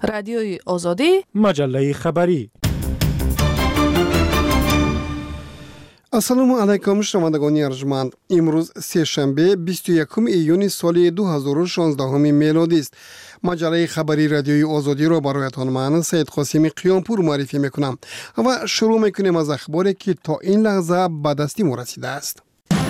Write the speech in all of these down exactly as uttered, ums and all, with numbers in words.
رادیوی آزادی، مجله خبری. السلام علیکم شنوندگان ارجمند. امروز سه شنبه بیست و یکم ایون سال دو هزار و شانزده میلادی است. مجله خبری رادیوی آزادی را برایتان من سید قاسمی قیامپور معرفی میکنم و شروع میکنیم از اخباری که تا این لحظه به دست ما رسیده است.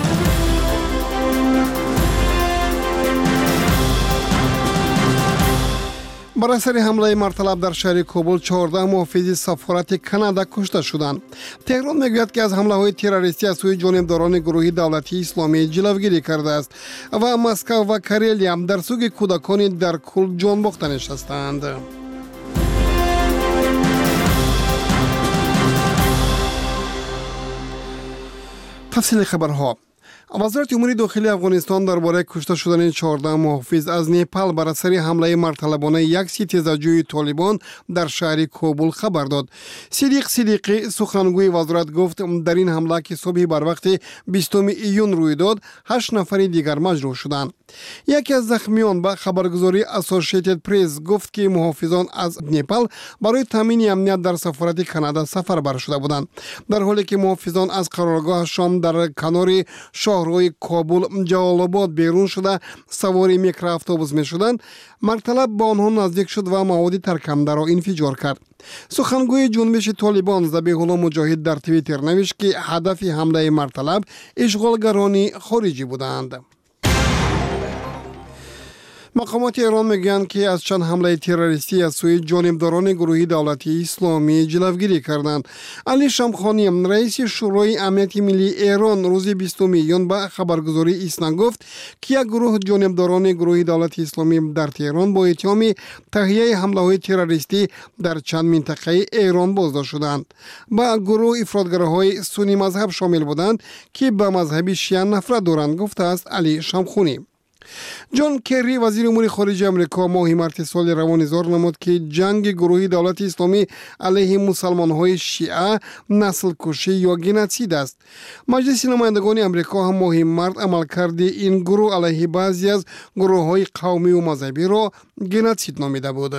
بر اثر حمله مرتلب در شهر کابل چهارده محافظ سفارت کانادا کشته شدند. تهران میگوید که از حمله های تروریستی از سوی جانبداران گروه دولتی اسلامی جلوگیری کرده است و مسکو و کارلیا هم در سوگ کودکان در کل جان باخته نشستند. تفصیل خبرها. وزارت امور داخلی افغانستان درباره کشته شدن چهارده محافظ از نیپال بر اثر حمله مرتلبانه یک ستیزجوی طالبان در شهر کابل خبر داد. صدیق صدیقی سخنگوی وزارت گفت در این حمله که صبح بر وقت بیستم ایون روی داد، هشت نفر دیگر مجروح شدند. یکی از زخمیان به خبرگزاری اسوسییتد پرس گفت که محافظان از نیپال برای تامین امنیت در سفارت کانادا سفر بر شده بودند، در حالی که محافظان از قرارگاه شام در کنار شهرهای کابل جلال آباد بیرون شده سواری میکرواتوبوس می شدند. مرتلب با آنها نزدیک شد و مواد ترکنده را انفجار کرد. سخنگوی جنبش طالبان ذبیح الله مجاهد در توییتر نوشت که هدف حمله مرتلب اشغالگران خارجی بودند. مقامات ایران میگویند که از چند حمله تروریستی از سوی جانبداران گروه دولتی اسلامی جلوگیری کردند. علی شمخانی رئیس شورای امنیت ملی ایران روز بیستم ایون به خبرگزاری ایسنا گفت که یک گروه جانبداران گروه دولتی اسلامی در تهران با اتهام تهیه حمله های تروریستی در چند منطقه ایران بازداشت شدند. با گروه افراطگراهای سنی مذهب شامل بودند که به مذهب شیعه نفرت دارند، گفته است علی شمخانی. جان کری وزیر امور خارجه آمریکا ماه مارس سال روان اظهار نمود که جنگ گروهی دولت اسلامی علیه مسلمان های شیعه نسل کشی یا گنوسید است. مجلس نمایندگان آمریکا هم ماه مارس عملکرد این گروه علیه بعضی از گروه های قومی و مذهبی را گنوسید نامیده بود.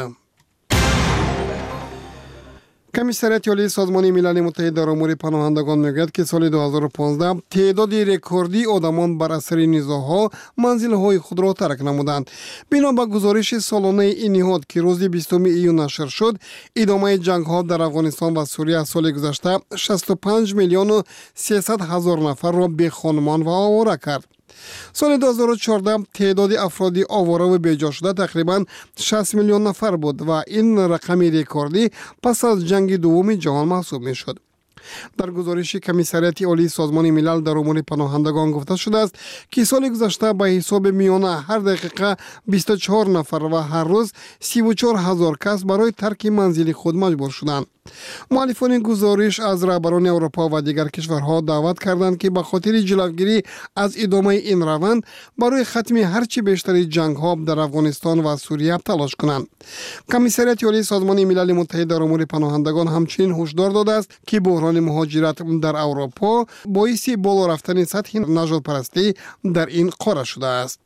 کمیسریت عالی سازمان ملل متحد در امور پناهندگان میگوید که سال دو هزار و پانزده تعداد رکوردی آدمان بر اثر نزاع‌ها منزل‌های خود را ترک نمودند. بنا به گزارش سالانه این نهاد که روز بیستم ایون نشر شد، ادامه جنگ‌ها در افغانستان و سوریه سال گذشته شصت و پنج میلیون و سیصد هزار نفر را بی خانمان و آواره کرد. سال دو هزار و چهارده تعداد افراد آواره و بیجا شده تقریباً شصت میلیون نفر بود و این رقم رکوردی پس از جنگ دوم جهان محسوب می شد. در گزارش کمیسریت عالی سازمان ملل در امور پناهندگان گفته شده است که سال گذشته به حساب میانه هر دقیقه بیست و چهار نفر و هر روز سی و چهار هزار کس برای ترک منزل خود مجبور شدند. مؤلفان گزارش از رهبران اروپا و دیگر کشورها دعوت کردند که به خاطر جلوگیری از ادامه این روند برای ختم هرچی بیشتر جنگ‌ها در افغانستان و سوریه تلاش کنند. کمیسریت عالی سازمان ملل متحد در امور پناهندگان همچنین هشدار داده است که بحران مهاجرت در اروپا باعث بالا رفتن سطح نژاد پرستی در این قاره شده است.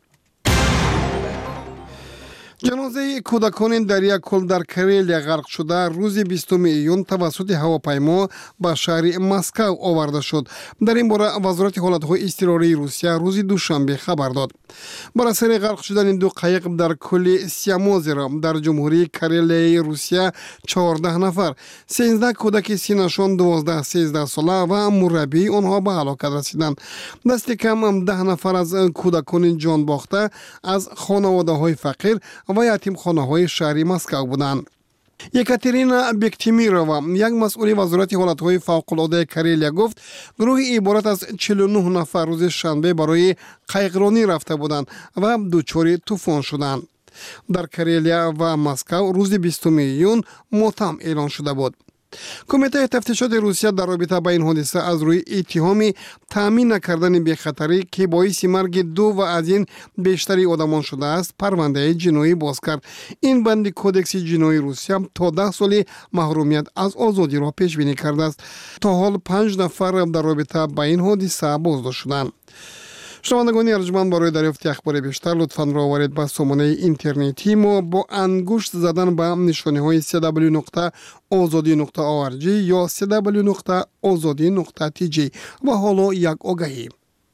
جنازه کودکان در یک کل در کارلیا غرق شده روز بیستم ایون توسط هواپیما به شهر مسکو آورده شد. در این باره وزارت حالت‌های اضطراری روسیه روز دوشنبه خبر داد. بر اثر غرق شدن این دو قایق در کل سیاموزرا در جمهوری کارلیای روسیه چهارده نفر، سیزده کودک سنشان دوازده سیزده ساله و مربی آنها به هلاکت رسیدند. دست کم ده نفر از کودکان جان باخته از خانواده‌های فقیر و یتیم خانه های شهری مسکو بودند. یکاترینا بیکتیمیرووا یک مسئول وزارت حالت‌های فوق‌العاده کارلیا گفت گروه عبارت از چهل و نه نفر روز شنبه برای قایقرانی رفته بودند و دچار طوفان شدند. در کارلیا و مسکو روز بیستم ایون ماتم اعلان شده بود. کمیته تفتیشات روسیه در رابطه با این حادثه از روی اتهام تامین نکردن بی‌خطری که باعث مرگ دو و از این بیشتری آدمان شده است پرونده جنایی باز کرد. این بند کودکس جنایی روسیه تا ده سال محرومیت از آزادی را پیش بینی کرده است. تا حال پنج نفر در رابطه با این حادثه بازداشت شدند. شنوندگان ارجمند، برای دریافت اخبار بیشتر لطفاً راهبرید به سامانه اینترنتی ما با انگشت زدن به نشانه سی دبلیو نقطه آزادی نقطه او ار جی یا سی دبلیو نقطه آزادی نقطه تی جی. و حالا یک آگهی.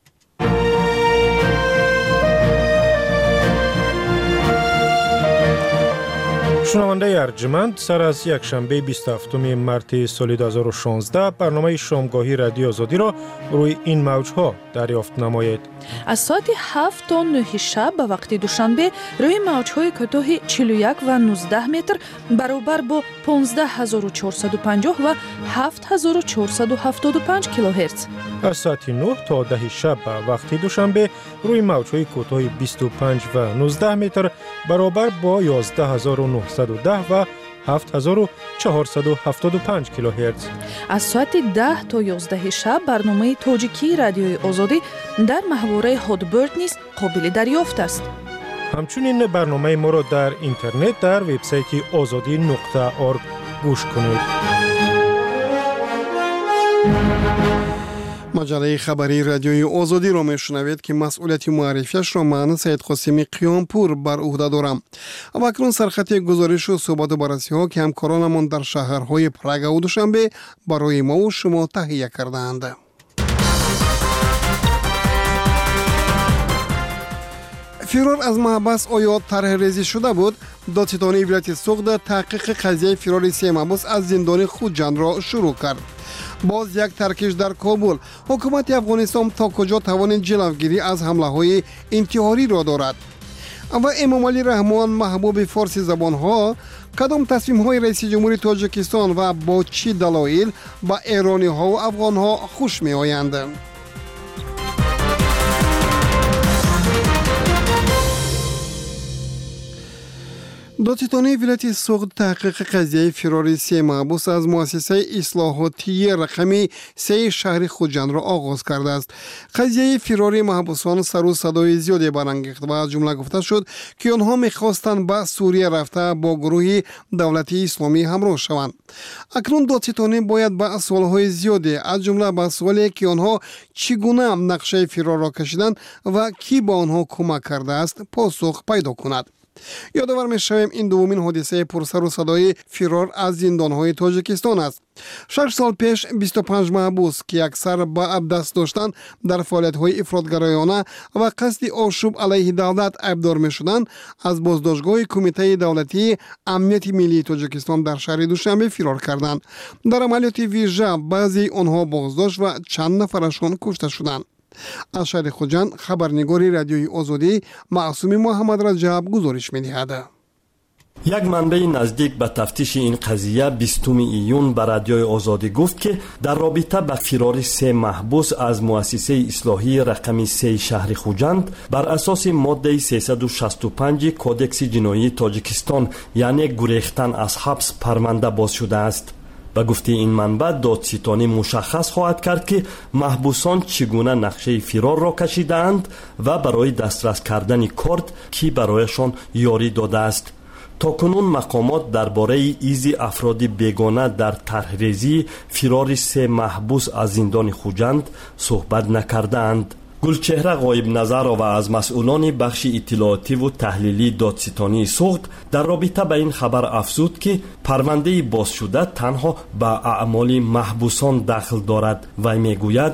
شنونده ارجمند، سر از یک شنبه بیست و هفتم مارس سال دو هزار و شانزده برنامه شامگاهی رادیو آزادی را روی این موج‌ها دریافت نمایید. از ساعت هفت تا نه شب به وقت دوشنبه روی موج‌های کوتاه چهل و یک و نوزده متر برابر با پانزده هزار و چهارصد و پنجاه و هفت هزار و چهارصد و هفتاد و پنج کیلوهرتز. از ساعت نه تا ده شب به وقت دوشنبه روی موج‌های کوتاه بیست و پنج و نوزده متر برابر با یازده هزار و نهصد و ده و هفت هزار و چهارصد و هفتاد و پنج کیلوهرتز. از ساعت ده تا یازده شب برنامه تاجیکی رادیوی آزادی در محوره هادبرد نیز قابل دریافت است. همچنین برنامه ما را در اینترنت در وبسایت آزادی نقطه اورگ گوش کنید. مجله خبری رادیوی آزادی را میشنوید که مسئولیت معرفیش را من سید قاسمی قیامپور بر عهده دارم. و اکنون سرخط گزارش و صحبت و بررسی ها که همکارانمان در شهرهای پراگ و دوشنبه برای ما و شما تهیه کردند. فرار از محبس آیا طرح ریزی شده بود؟ دادستان ولایت سوخت تحقیق قضیه فرار سه محبوس از زندان خوجند را شروع کرد. باز یک ترکش در کابل. حکومت افغانستان تا کجا توان جلوگیری از حمله های انتحاری را دارد؟ و امام علی رحمان محبوب فارسی زبان ها کدام تصمیم های رئیس جمهوری تاجیکستان و با چی دلایل با ایرانی ها و افغان ها خوش می آیند؟ دادستان ولایت سوخت تحقیق قضیه فرار سه محبوس از مؤسسه اصلاحاتی رقمی سه شهر خوجند را آغاز کرده است. قضیه فرار محبوسان سر و صدای زیادی برانگیخت و از جمله گفته شد که آنها می‌خواستند به سوریه رفته با گروه دولتی اسلامی همراه شوند. اکنون دادستان باید به سوال‌های زیادی از جمله به سوالی که آنها چگونه نقشه فرار را کشیدند و کی با آنها کمک کرده است پاسخ پیدا کند. یادآور می‌شویم این دومین حادثه پرسر و صدای فرار از زندان‌های تاجیکستان است. شش سال پیش بیست و پنج محبوس که اکثر با دست داشتن در فعالیت‌های افراطگرایانه و قصد آشوب علیه دولت ایبدار می‌شدند از بازداشتگاه کمیته دولتی امنیت ملی تاجیکستان در شهر دوشنبه فرار کردند. در عملیات ویژه بعضی آنها بازداشت و چند نفرشان کشته شدند. از شهر خوجند خبرنگاری رادیوی آزادی معصوم محمد رجب گزارش می‌دهد. یک منبع نزدیک به تفتیش این قضیه بیستم ایون به رادیوی آزادی گفت که در رابطه با فرار سه محبوس از مؤسسه اصلاحی رقمی سه شهر خوجند بر اساس ماده سیصد و شصت و پنج کودکس جنایی تاجیکستان یعنی گریختن از حبس پرونده باز شده است. به گفته این منبع دادستانی مشخص خواهد کرد که محبوسان چگونه نقشه فرار را کشیدند و برای دسترس کردن کارت کی برایشان یاری داده است. تا کنون مقامات درباره ایزی افراد بیگانه در طرحریزی فرار سه محبوس از زندان خوجند صحبت نکردند. گلچهره غایب نظر و از مسئولان بخش اطلاعاتی و تحلیلی دادستانی سوخت در رابطه با این خبر افزود که پرونده باز شده تنها به اعمال محبوسان دخل دارد و میگوید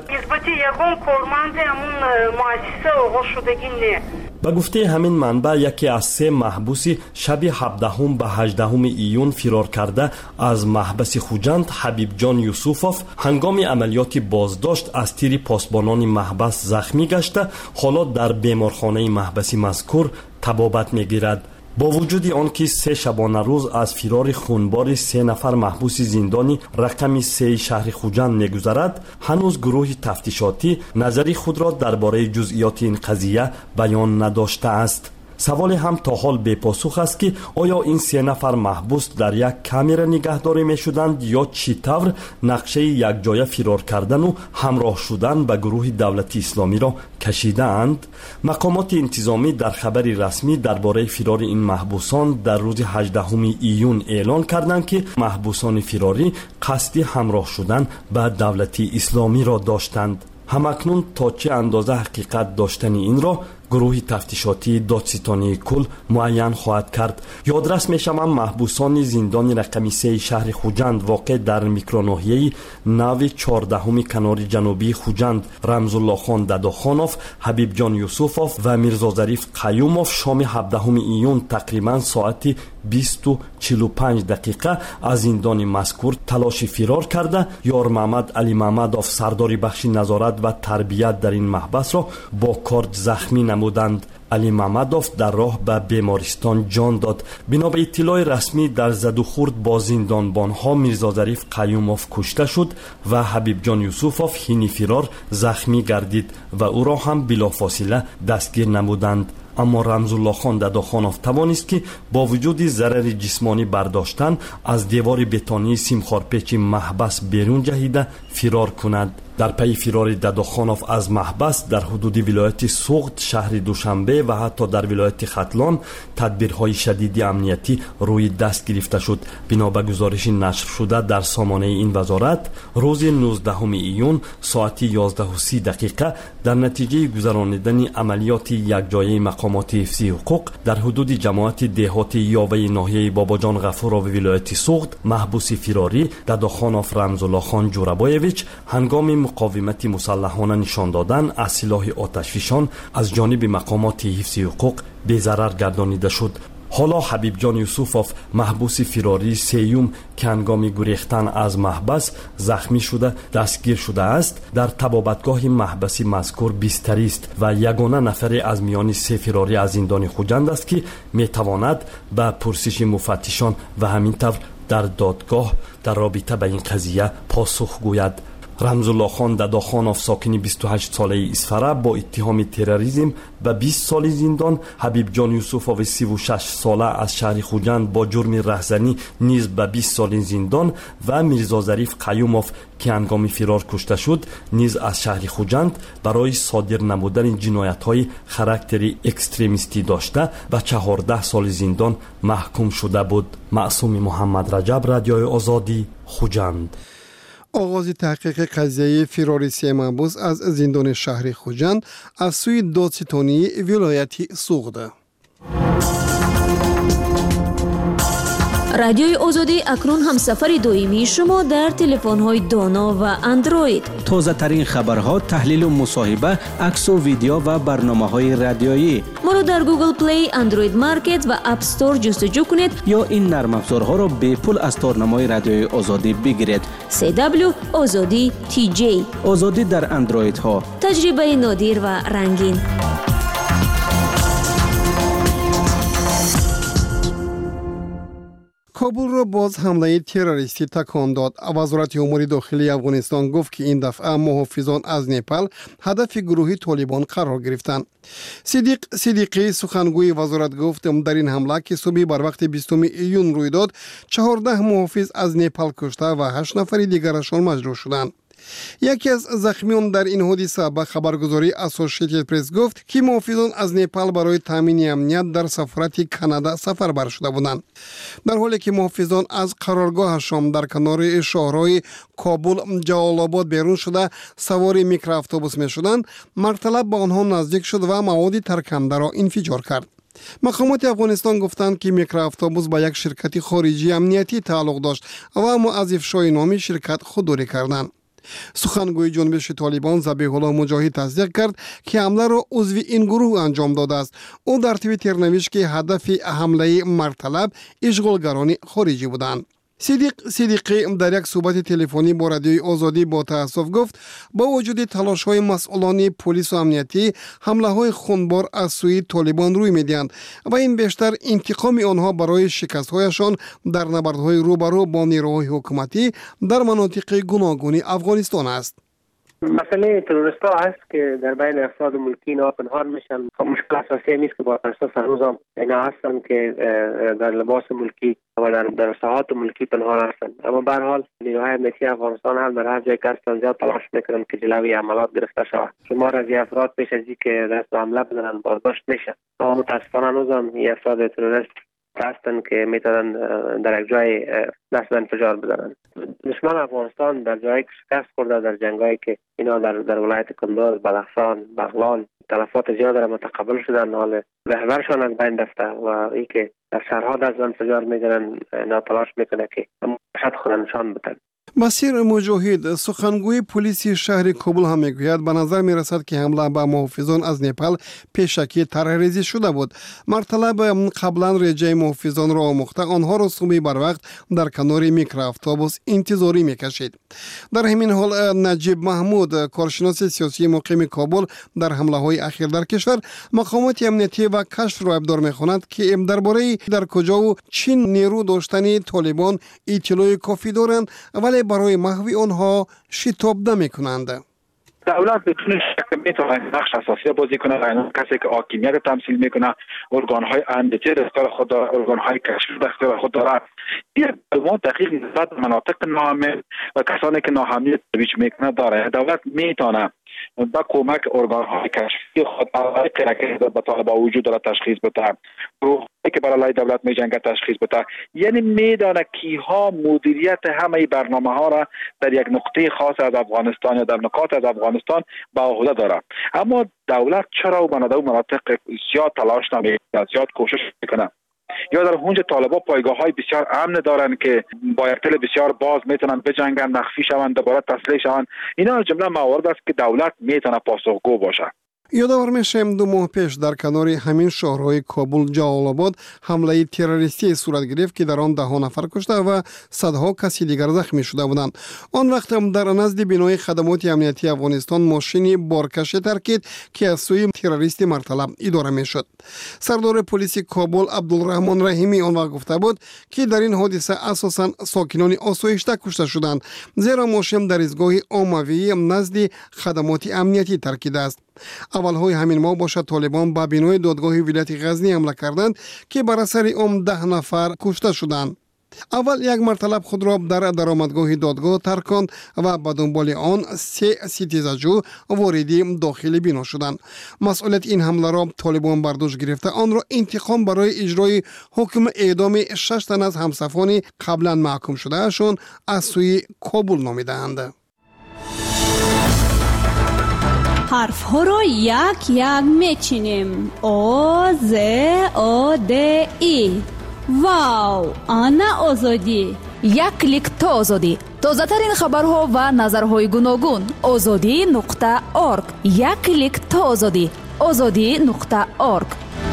به گفته همین منبع یکی از سه محبوسی شب هفدهم به هجدهم ایون فرار کرده از محبس خوجند حبیب جان یوسفوف هنگام عملیات بازداشت از تیر پاسبانان محبس زخمی گشته حالا در بیمارخانه محبسی مذکور طبابت میگیرد. با وجود آنکه سه شبانه روز از فرار خونبار سه نفر محبوس زندانی رقم سه شهر خوجند می‌گذرد، هنوز گروه تفتیشاتی نظری خود را درباره جزئیات این قضیه بیان نداشته است. سوال هم تا حال بے پاسخ است که آیا این سه نفر محبوس در یک کامره نگهداری می شدند یا چی طور نقشه یک جای فرار کردن و همراه شدن به گروه دولتی اسلامی را کشیدند. مقامات انتظامی در خبری رسمی درباره فرار این محبوسان در روز هجدهم ایون اعلان کردند که محبوسان فراری قصد همراه شدن به دولتی اسلامی را داشتند. همکنون تا چه اندازه حقیقت داشتن این را گروه تفتیشاتی دادستانی کل معین خواهد کرد. یادرس می شود محبوسان زندان رقم سه شهر خوجند واقع در میکروناحیه نو چهاردهم کنار جنوبی خوجند رمزالله خان دداخانوف، حبیب جان یوسفوف و میرزا ظریف قیوموف شام هفدهم ایون تقریبا ساعت بیست و چهل و پنج دقیقه از زندان مذکور تلاش فرار کرده. یار محمد علی محمدوف سرداری بخش نظارت و تربیت در این محبس را با کارد زخمی نمودند. علی محمدوف در راه به بیمارستان جان داد. بنا به اطلاع رسمی در زد و خورد با زندانبانها میرزا ظریف قیوموف کشته شد و حبیب جان یوسفوف حین فرار زخمی گردید و او را هم بلافاصله دستگیر نمودند. اما رمزالله خان دداخانوف توانست که با وجود ضرر جسمانی برداشتن از دیوار بتانی سیمخوارپیچ محبس بیرون جهیده فرار کند. در پی فرار دداخانوف از محبس در حدود ولایت سوغد شهر دوشنبه و حتی در ولایت ختلان تدبیرهای شدید امنیتی روی دست گرفته شد. بنا به گزارش نشر شده در سامانه این وزارت روز نوزدهم ایون ساعت یازده و سی دقیقه در نتیجه گذراندن عملیات یکجایی مقامات حفظی حقوق در حدود جماعت دهات یاوه ناحیه باباجان غفور و ولایت سوغد محبوس فراری دداخانوف رمزالله خان جورابایویچ هنگام مقاومت مسلحانه نشان دادن از سلاح آتشفشان از جانب مقامات حفظی حقوق به ضرر گردانیده شد. حالا حبیب جان یوسفوف محبوس فراری سیوم که هنگام گریختن از محبس زخمی شده دستگیر شده است در طبابتگاه محبسی مذکور بستری است و یگانه نفر از میان سه فراری از زندان خوجند است که میتواند به پرسش مفتشان و همینطور در دادگاه در رابطه به این قضیه پاسخ گوید. رمزالله خان دداخانوف ساکن بیست و هشت ساله اسفره با اتهام تروریسم به بیست سال زندان، حبیب جان یوسفوف سی و شش ساله از شهر خوجند با جرم رهزنی نیز به بیست سال زندان و میرزا ظریف قیوموف که هنگام فرار کشته شد نیز از شهر خوجند برای صادر نمودن جنایت‌های خاراکتری اکستریمیستی داشته و چهارده سال زندان محکوم شده بود. معصوم محمد رجب، رادیوی آزادی، خوجند. آغاز تحقیق قضیه فراری سه محبوس از زندان شهر خوجند از سوی دادستانی ولایت سوغد. رادیوی آزادی اکنون هم سفر دائمی شما در تلفن‌های دانا و اندروید. تازه ترین خبرها، تحلیل و مصاحبه، عکس و ویدیو و برنامه‌های رادیویی. ما را در گوگل پلی، اندروید مارکت و اپ استور جستجو کنید یا این نرم افزارها را به پول از تارنمای رادیوی آزادی بگیرید. سی دبلیو آزادی تی جی. آزادی در اندروید ها. تجربه نادر و رنگین. کابل را باز حمله تروریستی تکان داد. وزارت امور داخلی افغانستان گفت که این دفعه محافظان از نپال هدف گروه طالبان قرار گرفتند. صدیق صدیقی سخنگوی وزارت گفت در این حمله که صبح بر وقت بیستم ایون روی داد چهارده محافظ از نپال کشته و هشت نفر دیگرشان مجروح شدند. یکی از زخمیان در این حادثه به خبرگزاری اسوسییتد پرس گفت که محافظان از نپال برای تامین امنیت در سفارت کانادا سفربر شده بودند، در حالی که محافظان از قرارگاهشان در کنار شهرهای کابل جلال آباد بیرون شده سوار میکرواتوبوس میشدند. مرتلب به آنها نزدیک شد و مواد ترکننده را انفجار کرد. مقامات افغانستان گفتند که میکرواتوبوس با یک شرکت خارجی امنیتی تعلق داشت و اما از افشای نام شرکت خودداری کردند. سخنگوی جنبش طالبان ذبیح الله مجاهد تصدیق کرد که حمله را عضو این گروه انجام داده است. او در توییتر نوشت که هدف حمله مرتلب اشغالگران خارجی بودند. صدیق صدیقی در یک صحبت تلفنی با رادیوی آزادی با تأسف گفت با وجود تلاش‌های مسئولان پلیس و امنیتی حمله‌های خونبار از سوی طالبان روی می‌دهند و این بیشتر انتقام آنها برای شکست‌هایشان در نبردهای روبرو با نیروهای حکومتی در مناطق گوناگون افغانستان است. مسئله تروریست ها هست که در بین افراد ملکی اینا پنهان میشن. مشکل اساسی نیست که با اساس هنوز هم اینا هستن که در لباس ملکی و در در ساحات ملکی پنهان هستن، اما به هر حال نیروهای امنیتی افغانستان هم در هر جای که هستن زیاد تلاش میکنن که جلوی عملیات گرفته شود. شمار از افراد پیش از اینکه دست به حمله بزنن بازداشت میشن، اما متاسفانه هنوز هم این افراد تروریست هستن که میتونن در یک جای دست به انفجار بزنن. دشمن افغانستان در جایی که شکست خورده در جنگایی که اینا در در ولایت کندوز، بلخسان، بغلان تلفات زیاد را متقبل شدن، حال رهبرشان از بین رفته و ای که در شهرها دست انفجار میگیرن، اینا تلاش میکنه که شد خود نشان بدن. مسیر مجاهد سخنگوی پلیس شهر کابل هم میگوید به نظر میرسد که حمله به محافظان از نپال پیشکی طرحریزی شده بود. مرطلب قبلا رجای محافظان را آموخته آنها را صبح بر وقت در کنار میکرواتوبوس انتظاری میکشید. در همین حال نجیب محمود کارشناس سیاسی مقیم کابل در حمله های اخیر در کشور مقامات امنیتی و کشف را ابدار میخواند که درباره در کجا و چین نیرو داشتن طالبان اطلاع کافی دارند ولی برای محو آنها شتاب نمی‌کنند. دولت بدون شک میتونه نقش اساسی بازی کنه. اینا کسی که حاکمیت تمثیل میکنه، ارگان‌های امنیتی در اختیار خود داره، ارگان‌های کشف در اختیار خود داره. این معلومات دقیق نسبت به مناطق ناامن و کسانی که ناامنیت ترویج میکنه داره. دولت میتونه با کمک ارگان‌های کشفی خود علاقه که به طالبان وجود داره تشخیص بده، گروه‌هایی که برای دولت میجنگه تشخیص بده. یعنی میدانه کیها مدیریت همه برنامه‌ها را در یک نقطه خاص از افغانستان یا در نقاط از افغانستان به عهده داره. اما دولت چرا و بنده مناطق زیاد تلاش نمیکنه، زیاد کوشش میکنه؟ یا در اونجا طالبان پایگاه‌های بسیار امن دارن که با ارتل بسیار باز میتونن بجنگن، مخفی شوند، دوباره تسلیح شوند. اینا جمله موارد است که دولت میتونه پاسخگو باشه. یادآور میشیم دو ماه پیش در کنار همین شهرهای کابل، جلال آباد حمله تروریستی صورت گرفت که در آن ده نفر کشته و صدها کسی دیگر زخمی شده بودند. آن وقت هم در نزد بینای خدمات امنیتی افغانستان ماشین بارکش ترکید که از سوی تروریست مرطلب اداره میشد. سردار پلیس کابل عبدالرحمن رحیمی آن وقت گفته بود که در این حادثه اساساً ساکنان آسایشته کشته شدند، زیرا ماشین در ایستگاه عمومی نزد خدمات امنیتی ترکیده است. اولهای همین ماه باشد طالبان به بینای دادگاه ولایت غزنی حمله کردند که بر اثر آن ده نفر کشته شدند. اول یک مرتلب خود را در درآمدگاه دادگاه ترکاند و به دنبال آن سه ستیزجو واردی داخل بنا شدند. مسئولیت این حمله را طالبان بر دوش گرفته آن را انتقام برای اجرای حکم اعدام شش تن از همصفان قبلا محکوم شده شون از سوی کابل نامیدند. حرف ها رو یک یک میچینیم. او ز او د ای. واو، آنا آزادی. یک کلیک تا آزادی. تازه ترین خبرها و نظرهای گوناگون. آزادی نقطه ارگ. یک کلیک تا آزادی. آزادی نقطه ارگ.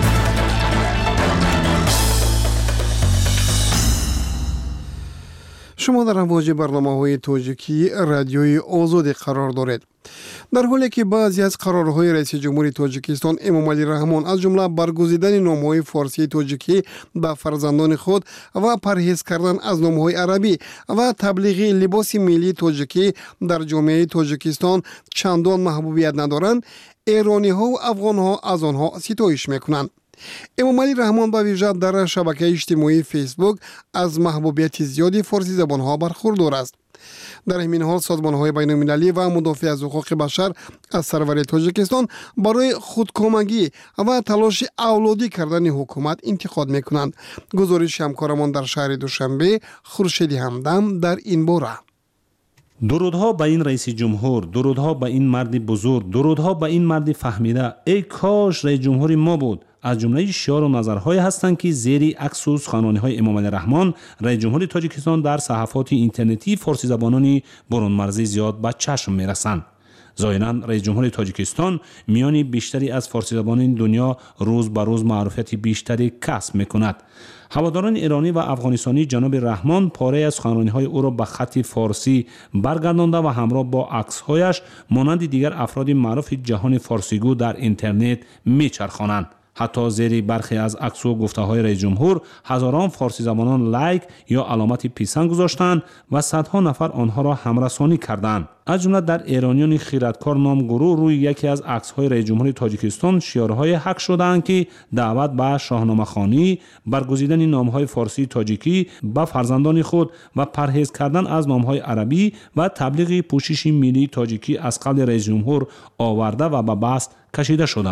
شما در امواج برنامه‌های تاجیکی رادیوی آزاد قرار دارید. در حالی که بعضی از قرارهای رئیس جمهوری تاجیکستان امامعلی رحمان از جمله برگزیدن نام‌های فارسی تاجیکی به فرزندان خود و پرهیز کردن از نام‌های عربی و تبلیغ لباس ملی تاجیکی در جامعه تاجیکستان چندان محبوبیت ندارند، ایرانی‌ها و افغان‌ها از آنها ستایش می‌کنند. امامعلی رحمان به ویژه در شبکه اجتماعی فیسبوک از محبوبیت زیادی فارسی زبان‌ها برخوردار است. در همین حال سازمان‌های بین‌المللی و مدافع از حقوق بشر از سرور تاجیکستان برای خودکامگی و تلاش اولادی کردن حکومت انتقاد می‌کنند. گزارش همکارمان در شهر دوشنبه خورشیدی همدم در این باره. درودها به این رئیس جمهور، درودها به این مرد بزرگ، درودها به این مرد فهمیده. ای کاش رئیس جمهور ما بود. از جمله شعار و نظرهای هستند که زیر عکس و سخنرانی‌های امامعلی رحمان رئیس جمهور تاجیکستان در صفحات اینترنتی فارسی زبانان برون مرزی زیاد به چشم می‌رسند. ظاهراً رئیس جمهور تاجیکستان میانی بیشتری از فارسی زبانان دنیا روز به روز معرفت بیشتری کسب می‌کند. هواداران ایرانی و افغانستانی جناب رحمان پاره از سخنرانی‌های او را به خط فارسی برگردانده و همراه با عکس‌هایش مانند دیگر افراد معروف جهان فارسیگو در اینترنت می‌چرخانند. حتی زیر برخی از عکس و گفته‌های رئیس جمهور هزاران فارسی زبانان لایک یا علامت پیسان گذاشتند و صدها نفر آنها را همرسانی کردند. از جمله در ایرانیان خیراتکار نام گروه روی یکی از عکس‌های رئیس جمهور تاجیکستان شعارهای حق شدند که دعوت به شاهنامه‌خوانی، برگزیدن نام‌های فارسی تاجیکی به فرزندان خود و پرهیز کردن از نام‌های عربی و تبلیغ پوشش ملی تاجیکی از قبل رئیس جمهور آورده و به بست کشیده شدند.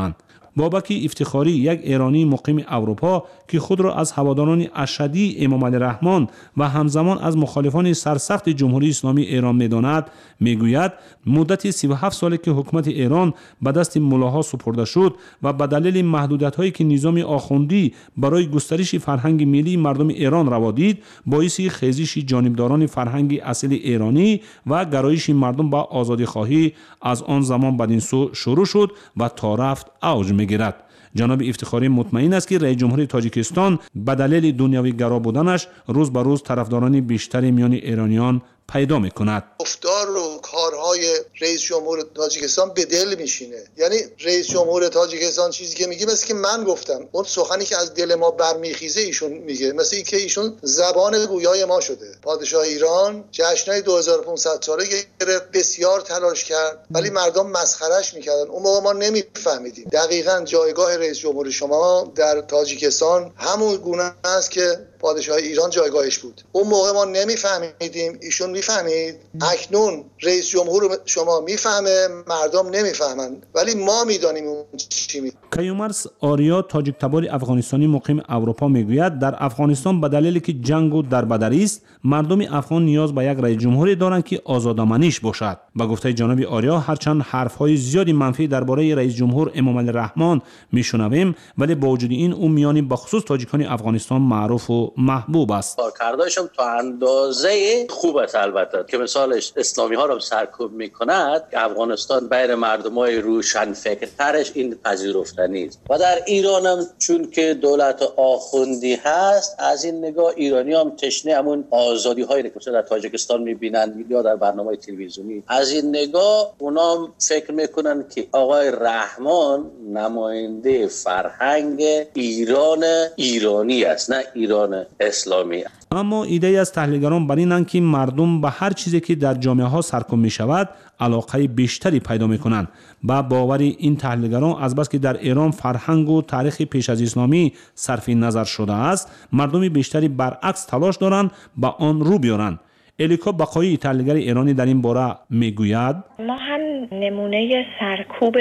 بابک افتخاری، یک ایرانی مقیم اروپا که خود را از هواداران اشدی امام علی رحمان و همزمان از مخالفان سرسخت جمهوری اسلامی ایران می‌داند، میگوید مدت سی و هفت ساله که حکومت ایران به دست ملاها سپرده شد و به دلیل محدودیت‌هایی که نظام آخوندی برای گسترش فرهنگ ملی مردم ایران روا دید، باعث خیزش جانبداران فرهنگ اصیل ایرانی و گرایش مردم به آزادی‌خواهی از آن زمان بدین سو شروع شد و تا رفت اوج می‌گیرد. جناب افتخاری مطمئن است که رئیس جمهور تاجیکستان به دلیل دنیوی گرا بودنش روز به روز طرفداران بیشتری میان ایرانیان پیدا میکند. گفتار و کارهای رئیس جمهور تاجیکستان به دل میشینه. یعنی رئیس جمهور تاجیکستان چیزی که میگه مثل که من گفتم، اون سخنی که از دل ما برمیخیزه ایشون میگه، مثل اینکه ایشون زبان گویای ما شده. پادشاه ایران جشنای دو هزار و پانصد ساله گرفت، بسیار تلاش کرد، ولی مردم مسخرهش میکردن. اون موقع ما نمیفهمیدیم. دقیقاً جایگاه رئیس جمهور شما در تاجیکستان همون گونه است که پادشاه ایران جایگاهش بود. اون موقع ما نمیفهمیدیم، ایشون میفهمید. اکنون رئیس جمهور شما میفهمه، مردم نمیفهمند، ولی ما میدانیم اون چی میگه. کیومرث آریا، تاجیک تبار افغانستانی مقیم اروپا میگوید در افغانستان به دلیلی که جنگ و دربدری است، مردم افغان نیاز به یک رئیس جمهوری دارند که آزادمنیش باشد. با گفته جناب آریا، هرچند حرفهای زیادی منفی درباره رئیس جمهور امام علی رحمان میشنویم، ولی با وجود این او میانی به خصوص تاجیکان افغانستان معروف و محبوب است. کارکردش هم تا اندازه خوب است، البته که مثالش اسلامی ها رو سرکوب میکند. افغانستان بین مردمای روشن فکرترش این پذیرفتنی است و در ایران هم چون که دولت آخوندی هست، از این نگاه ایرانی هم تشنه همون آزادی هایی که در تاجیکستان میبینند یا در برنامه تلویزیونی، از این نگاه اونا هم فکر میکنن که آقای رحمان نماینده فرهنگ ایران ایرانی است، نه ایران اسلامی. اما ایده از تحلیلگران بر اینند که مردم به هر چیزی که در جامعه ها سرکوب می شود علاقه بیشتری پیدا می کنند. با باور این تحلیلگران از بس که در ایران فرهنگ و تاریخ پیش از اسلامی صرف نظر شده است، مردم بیشتری برعکس تلاش دارند با آن رو بیارند. الیکا بقایی، تحلیلگر ایرانی، در این باره میگوید ما هم نمونه سرکوب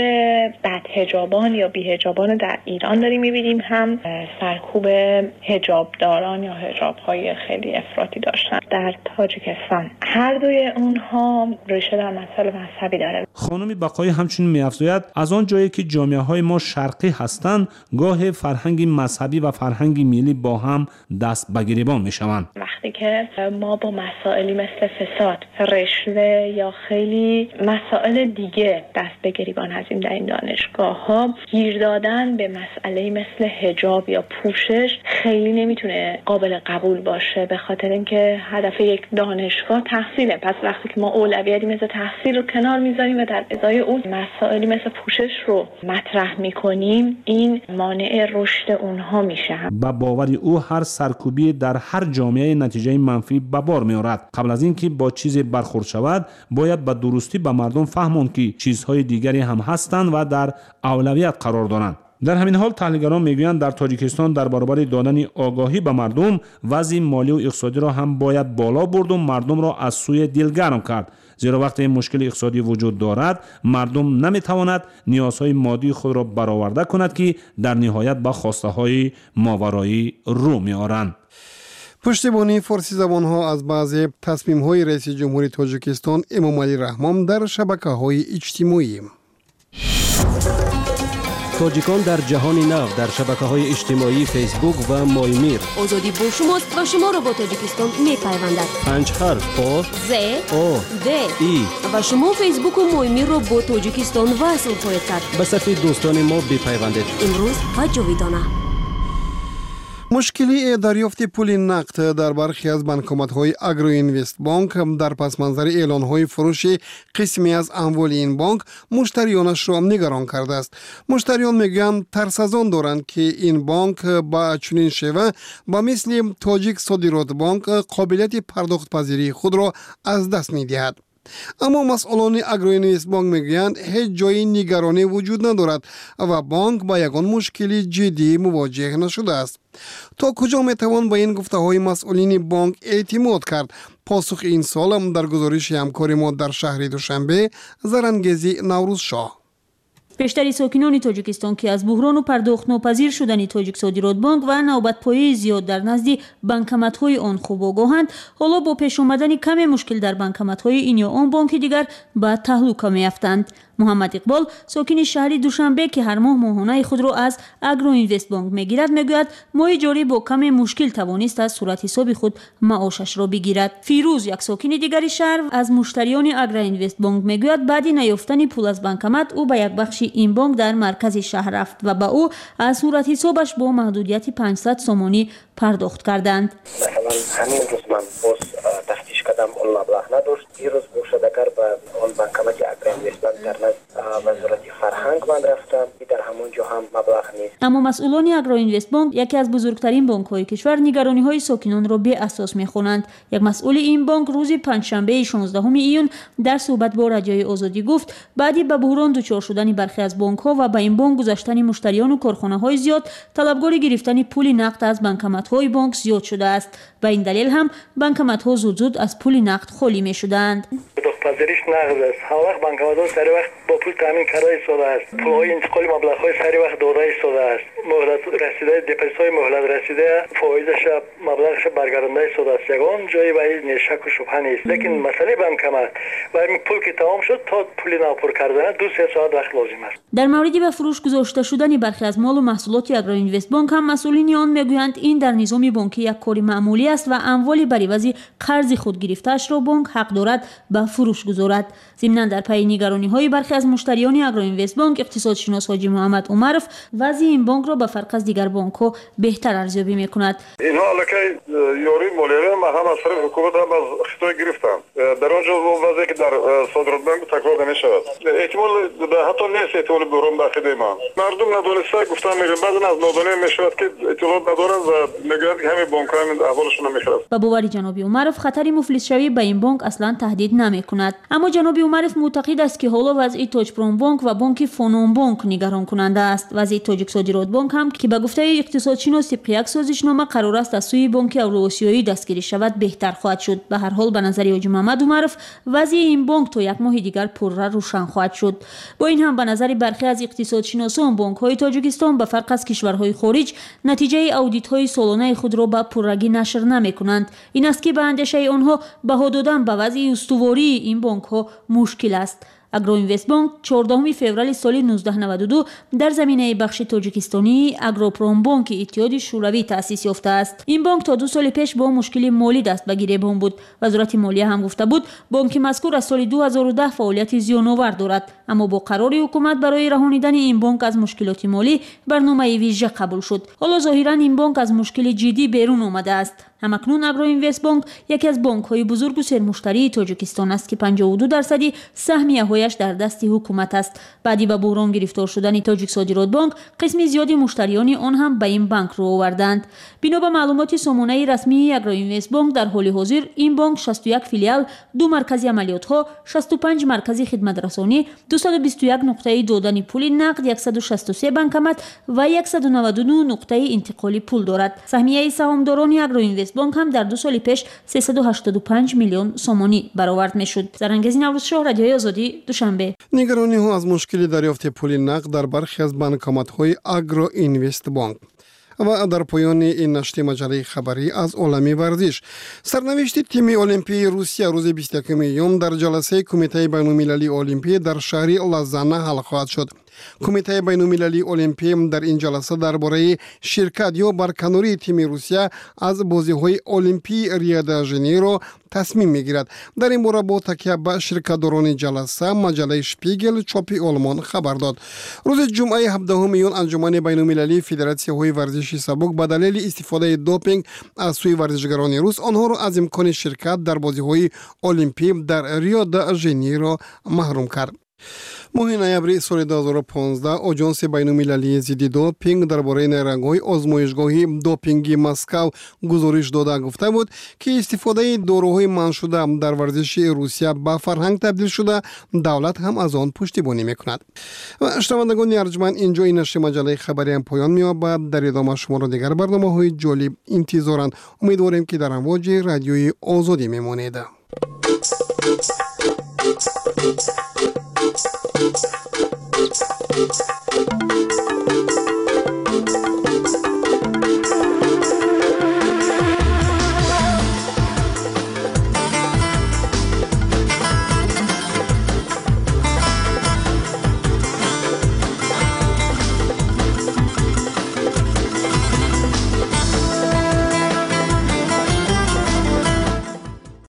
بدحجابان یا بی‌حجابان در ایران داریم می‌بینیم، هم سرکوب حجابداران یا حجاب‌های خیلی افراطی داشتن در تاجیکستان. هر دوی اونها ریشه در مسائل مذهبی داره. خانم بقایی همچنین می‌افزاید از آن جایی که جامعه‌های ما شرقی هستند، گاه فرهنگ مذهبی و فرهنگ ملی با هم دست به گریبان می‌شوند. وقتی که ما با مسائلی مثل فساد، رشوه یا خیلی مسائل دیگه دست به گریبان هستیم در این دانشگاه‌ها، گیر دادن به مسئله مثل حجاب یا پوشش خیلی نمیتونه قابل قبول باشه، به خاطر اینکه هدف یک دانشگاه تحصیله. پس وقتی که ما اولویتی مثل تحصیل رو کنار میذاریم و در ازای اون مسائلی مثل پوشش رو مطرح میکنیم، این مانع رشد اونها میشه. با باور او هر سرکوبی در هر جامعه نتیجه منفی به بار میآورد. قبل از اینکه با چیز برخورد شود، باید به درستی به مردم فهماند که چیزهای دیگری هم هستند و در اولویت قرار دارند. در همین حال تحلیلگران میگویند در تاجیکستان در برابر دادن آگاهی به مردم، وضع مالی و اقتصادی را هم باید بالا برد و مردم را از سوی دل گرم کرد. زیرا وقتی مشکل اقتصادی وجود دارد، مردم نمیتواند نیازهای مادی خود را برآورده کند که در نهایت به خواسته های ماورایی رو میآورند. پشتیبانی فارسی زبان ها از بعضی تصمیم های رئیس جمهوری تاجیکستان امام علی رحمان در شبکه های اجتماعی. تاجیکان در جهان نو در شبکه های اجتماعی فیسبوک و مایمیر. آزادی با شماست و شما را با تاجیکستان می پیوندد. پنج حرف آ ز او د ای و شما فیسبوک و مایمیر را با تاجیکستان وصل خواهید کرد. به صفحه دوستان ما بپیوندید. امروز و جاویدانه. مشکلی دریافت پول نقد در برخی از بانکومت‌های اگرو اینوست بانک در پس منظر اعلان‌های فروش قسمی از اموال این بانک مشتریانش را نگران کرده است. مشتریان میگویند ترس از آن دارند که این بانک با چنین شیوه با مثل تاجیک صادرات بانک قابلیت پرداخت پذیری خود را از دست می‌دهد. اما مسئولان اگرو اینوست بانک میگویند هیچ جای نگرانی وجود ندارد و بانک با یگان مشکلی جدی مواجه نشده است. تا کجا میتوان با این گفته های مسئولین بانک اعتماد کرد؟ پاسخ این سال هم در گزارش همکار ما در شهر دوشنبه، زرنگزی نوروز شاه. بهشتری ساکنان تاجیکستان که از بحران و پرداخت ناپذیر شدن تاجیک صادرات بانک و نوبت‌پایی زیاد در نزد بانکمت‌های آن خوب آگاهند، حالا با پیش آمدن کم مشکل در بانکمت‌های این یا آن بانک دیگر به تهلکه می‌افتند. محمد اقبال ساکن شهر دوشنبه که هر ماه ماهانه خود را از اگرو اینوست بانک میگیرد میگوید ماه جاری با کم مشکل توانست از صورت حساب خود معاشش را بگیرد. فیروز یک ساکن دیگری شهر از مشتریان اگرو اینوست بانک میگوید بعد نیافتن پول از بانکمت او به یک بخش این بانک در مرکز شهر رفت و به او از صورت حسابش با محدودیت پانصد سومانی پرداخت کردند. مثلا همین روز من باز تفتیش کردم اون مبلغ نداشت. دیروز گوشه‌دگر به اون بانکمت اگرو اینوست بانک در وزارت فرهنگ من رفتم، در همون جا هم مبلغ نیست. اما مسئولان اگرو اینوست بانک، یکی از بزرگترین بانک‌های کشور، نگرانی‌های ساکنان را بی اساس می‌خوانند. یک مسئول این بانک روز پنجشنبه شانزدهم ایون در صحبت با رادیوی آزادی گفت بعدی به بحران دچار شدن برخی از بانک‌ها و به این بانک گذاشتن مشتریان و کارخانه‌های زیاد، طلبکار گرفتن پول نقد از بانکمت‌های بانک زیاد شده است. به این دلیل هم بانکمت‌ها زود زود از پول نقد خالی می‌شدند. پذیرش نقد است. هر وقت بانکمت‌ها سر وقت با پول تامین کرده ایستاده است. پول‌های انتقال مبلغ‌های سر وقت داده ایستاده است. مهلت رسیده، دپوزیت‌های مهلت رسیده، فایده‌اش مبلغش برگردانده ایستاده است. یگان جایی به این شک و شبهه نیست. لیکن مسئله بانکمت و این پول که تمام شد تا پول نو پر کردن دو سه ساعت وقت لازم است. در مورد به فروش گذاشته شدن برخی از مال و محصولات اگرو اینوست بانک هم مسئولین آن میگویند این در نظام بانکی یک کار معمولی است و اموال بر عوض قرض خود گرفته‌اش را بانک حق دارد به فروش گذارد. ضمناً در پی نگرانی‌های برخی از مشتریان اگرو اینوست بانک، اقتصادشناس حاجی محمد عمرف وضع این بانک را به فرق از دیگر بانک‌ها بهتر ارزیابی می‌کند. اینها الکی یاری مالیه ما هم از طرف حکومت هم از خطای گرفتن. در آنجا وضعی که در صادرات بانک تکرار نمی‌شود. احتمال حتی نیست احتمال بحران داخلی ما. مردم ندانسته گفتن میگن بعضی از نادانی میشود که اطلاعات ندارند و میگن که همین بانک‌ها هم احوالشون نمی‌خرد. با باور جناب عمرف خطر مفلس شوی به این بانک اصلاً تهدید نمی‌کند. اما جناب عمرف معتقد است که حالا وضع تاجپروم بانک و بانک فونوم بانک نگران کننده است. وضع تاجیک صادرات بانک هم که به گفته اقتصادشناس طبق یک سازشنامه قرار است از سوی بانک اوراسیایی دستگیری شود بهتر خواهد شد. به هر حال به نظر حاجی محمد عمرف وضع این بانک تا یک ماه دیگر پرره روشن خواهد شد. با این هم به نظر برخی از اقتصادشناسان بانک‌های تاجیکستان به فرق از کشورهای خارج نتیجه اودیت‌های سالانه خود را به پررگی نشر نمی‌کنند. این است که به اندیشه آنها بها دادن به وضع استواری این بانک‌ها مشکل است. اگرو اینوست بانک چهاردهم فوریه سال نوزده نود و دو در زمینه بخش تاجیکستانی اگروپروم بانک اتحاد شوروی تأسیس یافته است. این بانک تا دو سال پیش با مشکل مالی دست به گریبان بود. وزارت مالیه هم گفته بود بانک مذکور از سال دو هزار و ده فعالیت زیان‌آور دارد، اما با قرار حکومت برای رهانیدن این بانک از مشکلات مالی برنامه ویژه قبول شد. حالا ظاهرا این بانک از مشکل جدی بیرون آمده است. همکنون اگرو اینوست بانک یکی از بانک‌های بزرگ و سرمشتری تاجیکستان است که پنجاه و دو درصدی سهمیه‌هایش در دست حکومت است. بعدی به بحران گرفتار شدن تاجیک صادرات بانک، قسمی زیادی مشتریان آن هم به این بانک رو آوردند. بنا به معلومات سامانه رسمی اگرو اینوست بانک در حال حاضر این بانک شصت و یک فیلیال، دو مرکز عملیات‌ها، شصت و پنج مرکز خدمت رسانی، دویست و بیست و یک نقطه دادن پول نقد، صد و شصت و سه بانکمت و صد و نود و نه نقطه انتقال پول دارد. سهمیه سهامداران اگرو اینوست بانک هم در دو سال پیش سیصد و هشتاد و پنج میلیون سومانی برآورد میشد. زرنگزی نوروزشاه، رادیوی آزادی، دوشنبه. نگرانی ها از مشکل دریافت پول نقد در برخی از بانکمت های اگرو اینوست بانک. و در پایان این نشر مجله خبری از عالم ورزش، سرنوشت تیم المپی روسیه روز بیست و یکم ایون در جلسه کمیته بین‌المللی المپی در شهر لازانه حل خواهد شد. کمیته بین‌المللی المپی در این جلسه درباره شرکت یا برکناری تیم روسیه از بازی‌های المپی ریو د ژانیرو تصمیم می‌گیرد. در این باره با تکیه به شرکت‌داران جلسه مجله شپیگل چاپی آلمان خبر داد. روز جمعه هفدهم ایون انجمن بین‌المللی فدراسیون ورزش سبک به دلیل استفاده دوپینگ از سوی ورزشکاران روس آنها را از امکان شرکت در بازی‌های المپی در ریو د ژانیرو محروم کرد. ماه نوامبر سال دو هزار و پانزده آژانس بین‌المللی ضد دوپینگ درباره نیرنگ‌های آزمایشگاه دوپینگی مسکو گزارش داده گفته بود که استفاده داروهای منع شده در ورزش روسیه به فرهنگ تبدیل شده، دولت هم از آن پشتیبانی میکند. و شنوندگان ارجمند، اینجا این نشر مجله خبری هم پایان می‌یابد. در ادامه شما را دیگر برنامه‌های جالب انتظارند. امیدواریم که در امواج رادیوی آزادی میمانید.